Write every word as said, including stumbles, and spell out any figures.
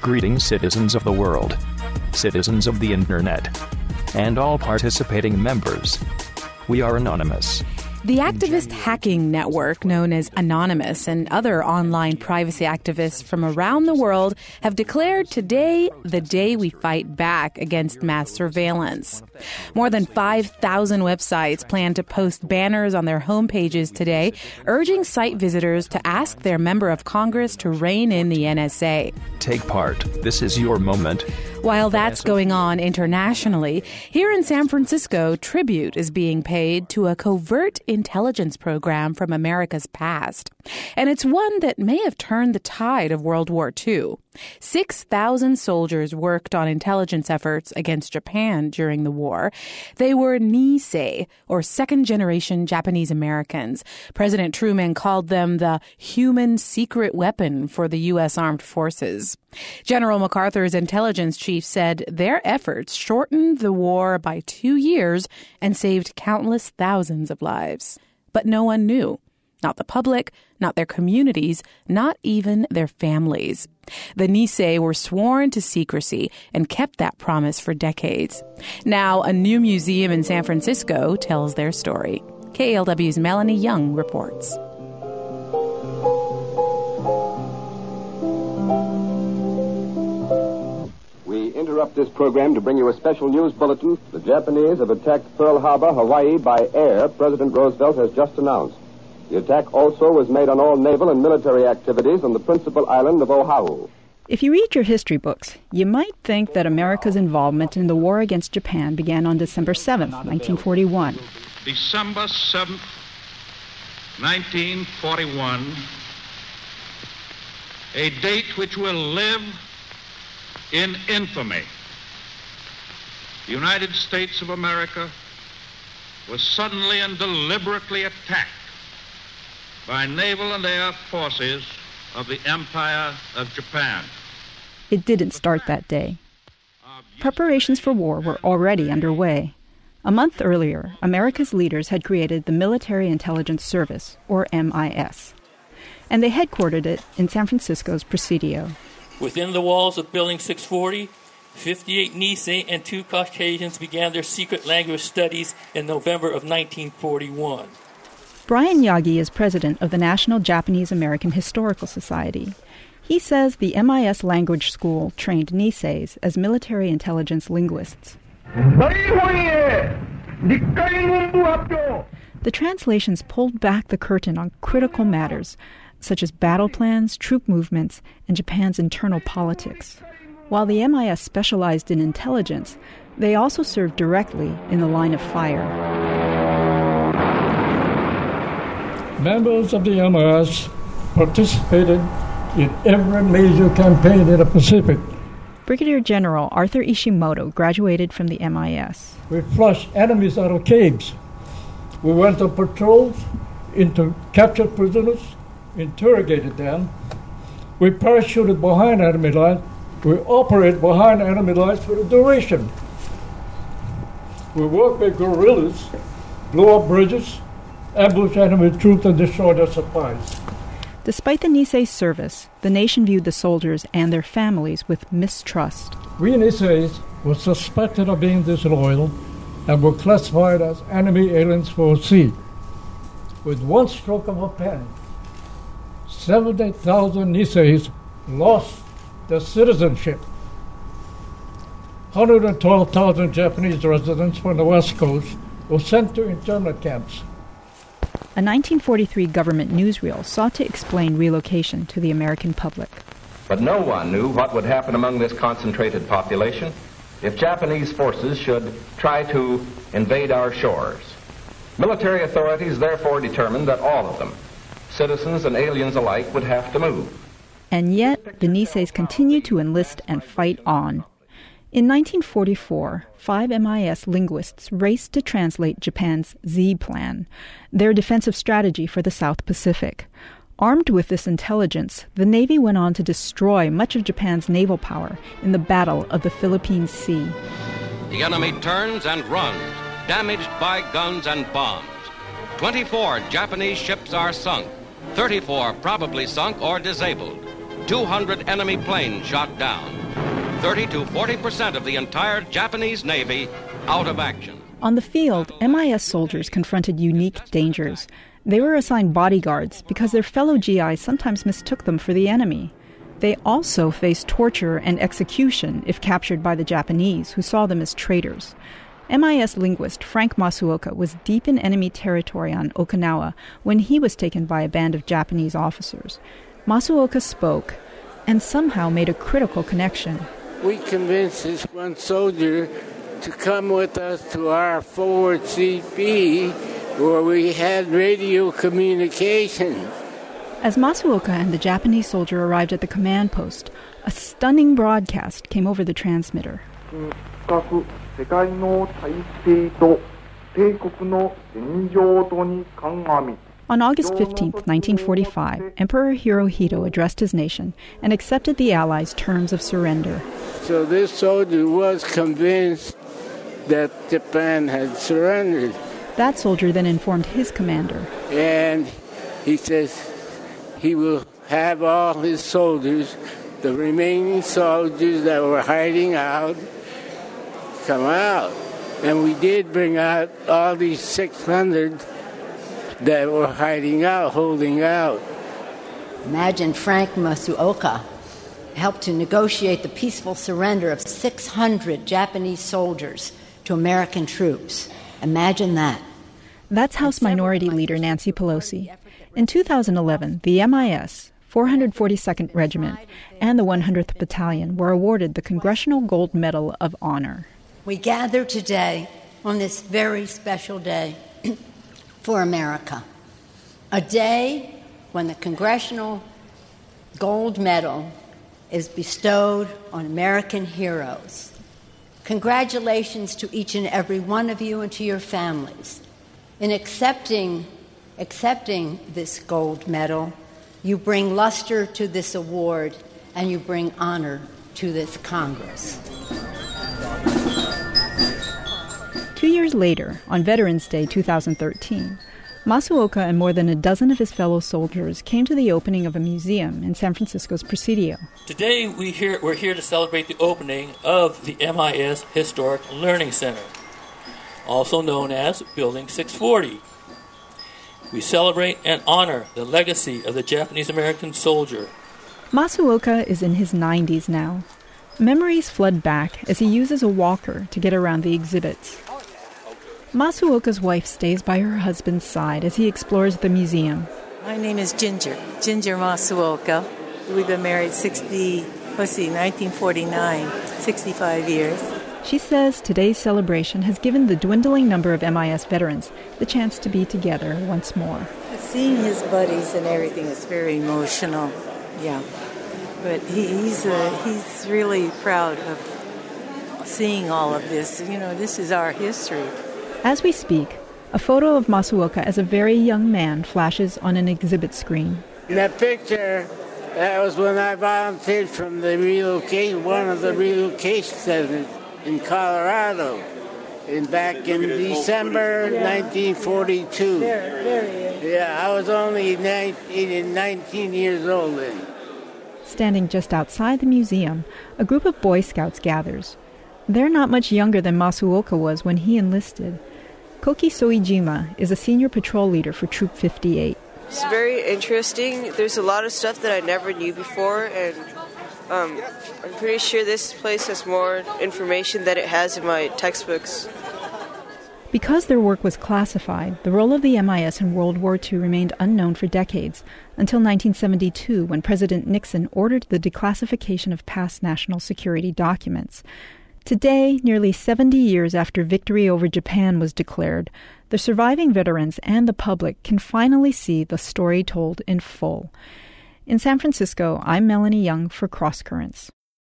Greetings, citizens of the world, citizens of the internet, and all participating members. We are anonymous. The activist hacking network known as Anonymous and other online privacy activists from around the world have declared today the day we fight back against mass surveillance. More than five thousand websites plan to post banners on their homepages today, urging site visitors to ask their member of Congress to rein in the N S A. Take part. This is your moment. While that's going on internationally, here in San Francisco, tribute is being paid to a covert intelligence program from America's past. And it's one that may have turned the tide of World War Two. six thousand soldiers worked on intelligence efforts against Japan during the war. They were Nisei, or second-generation Japanese Americans. President Truman called them the human secret weapon for the U S Armed Forces. General MacArthur's intelligence chief said their efforts shortened the war by two years and saved countless thousands of lives. But no one knew. Not the public, not their communities, not even their families. The Nisei were sworn to secrecy and kept that promise for decades. Now, a new museum in San Francisco tells their story. K A L W's Melanie Young reports. We interrupt this program to bring you a special news bulletin. The Japanese have attacked Pearl Harbor, Hawaii, by air, President Roosevelt has just announced. The attack also was made on all naval and military activities on the principal island of Oahu. If you read your history books, you might think that America's involvement in the war against Japan began on December seventh, nineteen forty-one. December seventh, nineteen forty-one, a date which will live in infamy. The United States of America was suddenly and deliberately attacked by naval and air forces of the Empire of Japan. It didn't start that day. Preparations for war were already underway. A month earlier, America's leaders had created the Military Intelligence Service, or M I S, and they headquartered it in San Francisco's Presidio. Within the walls of Building six forty, fifty-eight Nisei and two Caucasians began their secret language studies in November of nineteen forty-one. Brian Yagi is president of the National Japanese American Historical Society. He says the M I S language school trained Niseis as military intelligence linguists. The translations pulled back the curtain on critical matters, such as battle plans, troop movements, and Japan's internal politics. While the M I S specialized in intelligence, they also served directly in the line of fire. Members of the M I S participated in every major campaign in the Pacific. Brigadier General Arthur Ishimoto graduated from the M I S. We flushed enemies out of caves. We went on patrols into captured prisoners, interrogated them. We parachuted behind enemy lines. We operated behind enemy lines for the duration. We worked with guerrillas, blew up bridges, ambushed enemy troops, and destroyed their supplies. Despite the Nisei service, the nation viewed the soldiers and their families with mistrust. We Niseis were suspected of being disloyal and were classified as enemy aliens for sea. With one stroke of a pen, seventy thousand Niseis lost their citizenship. one hundred twelve thousand Japanese residents from the West Coast were sent to internment camps. A nineteen forty-three government newsreel sought to explain relocation to the American public. But no one knew what would happen among this concentrated population if Japanese forces should try to invade our shores. Military authorities therefore determined that all of them, citizens and aliens alike, would have to move. And yet, the Niseis continued to enlist and fight on. In nineteen forty-four, five M I S linguists raced to translate Japan's Z Plan, their defensive strategy for the South Pacific. Armed with this intelligence, the Navy went on to destroy much of Japan's naval power in the Battle of the Philippine Sea. The enemy turns and runs, damaged by guns and bombs. twenty-four Japanese ships are sunk, thirty-four probably sunk or disabled. two hundred enemy planes shot down. thirty to forty percent of the entire Japanese Navy out of action. On the field, M I S soldiers confronted unique dangers. They were assigned bodyguards because their fellow G Is sometimes mistook them for the enemy. They also faced torture and execution if captured by the Japanese, who saw them as traitors. M I S linguist Frank Masuoka was deep in enemy territory on Okinawa when he was taken by a band of Japanese officers. Masuoka spoke and somehow made a critical connection. We convinced this one soldier to come with us to our forward C P where we had radio communication. As Masuoka and the Japanese soldier arrived at the command post, a stunning broadcast came over the transmitter. On August fifteenth, nineteen forty-five, Emperor Hirohito addressed his nation and accepted the Allies' terms of surrender. So this soldier was convinced that Japan had surrendered. That soldier then informed his commander. And he says he will have all his soldiers, the remaining soldiers that were hiding out, come out. And we did bring out all these six hundred that were hiding out, holding out. Imagine Frank Masuoka helped to negotiate the peaceful surrender of six hundred Japanese soldiers to American troops. Imagine that. That's House Minority Leader Nancy Pelosi. In two thousand eleven, the M I S, four hundred forty-second Regiment, and the one hundredth Battalion were awarded the Congressional Gold Medal of Honor. We gather today on this very special day for America, a day when the Congressional Gold Medal is bestowed on American heroes. Congratulations to each and every one of you and to your families. In accepting, accepting this gold medal, you bring luster to this award and you bring honor to this Congress. Two years later, on Veterans Day two thousand thirteen, Masuoka and more than a dozen of his fellow soldiers came to the opening of a museum in San Francisco's Presidio. Today we here, we're here to celebrate the opening of the M I S Historic Learning Center, also known as Building six forty. We celebrate and honor the legacy of the Japanese-American soldier. Masuoka is in his nineties now. Memories flood back as he uses a walker to get around the exhibits. Masuoka's wife stays by her husband's side as he explores the museum. My name is Ginger, Ginger Masuoka. We've been married sixty, let's see, nineteen forty-nine, sixty-five years. She says today's celebration has given the dwindling number of M I S veterans the chance to be together once more. Seeing his buddies and everything is very emotional, yeah. But he, he's uh, he's really proud of seeing all of this. You know, this is our history. As we speak, a photo of Masuoka as a very young man flashes on an exhibit screen. In that picture, that was when I volunteered from the relocation, one of the relocation centers in Colorado, in back in December nineteen forty-two. There, there he is. Yeah, I was only nineteen, nineteen years old then. Standing just outside the museum, a group of Boy Scouts gathers. They're not much younger than Masuoka was when he enlisted. Koki Soijima is a senior patrol leader for Troop fifty-eight. It's very interesting. There's a lot of stuff that I never knew before, and um, I'm pretty sure this place has more information than it has in my textbooks. Because their work was classified, the role of the M I S in World War Two remained unknown for decades, until nineteen seventy-two, when President Nixon ordered the declassification of past national security documents. Today, nearly seventy years after victory over Japan was declared, the surviving veterans and the public can finally see the story told in full. In San Francisco, I'm Melanie Young for Cross Currents.